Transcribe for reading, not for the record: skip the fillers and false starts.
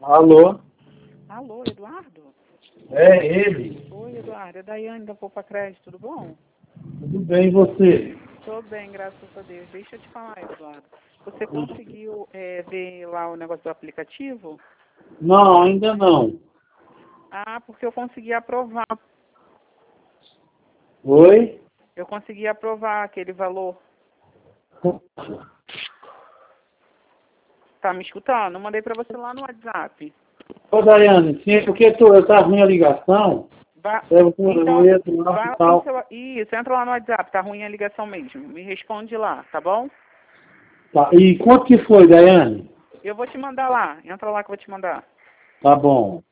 Alô? Alô, Eduardo? É ele. Oi, Eduardo. É Daiane da Poupa Crédito, tudo bom? Tudo bem, e você? Tô bem, graças a Deus. Deixa eu te falar, Eduardo. Você conseguiu ver lá o negócio do aplicativo? Não, ainda não. Ah, porque eu consegui aprovar. Oi? Eu consegui aprovar aquele valor. Tá me escutando? Eu mandei pra você lá no WhatsApp. Ô, Daiane, sim, porque eu tava ruim a ligação, eu Então, entro lá e vá no tal. seu... Isso, entra lá no WhatsApp. Tá ruim a ligação mesmo. Me responde lá, tá bom? Tá. E quanto que foi, Daiane? Eu vou te mandar lá. Entra lá que eu vou te mandar. Tá bom.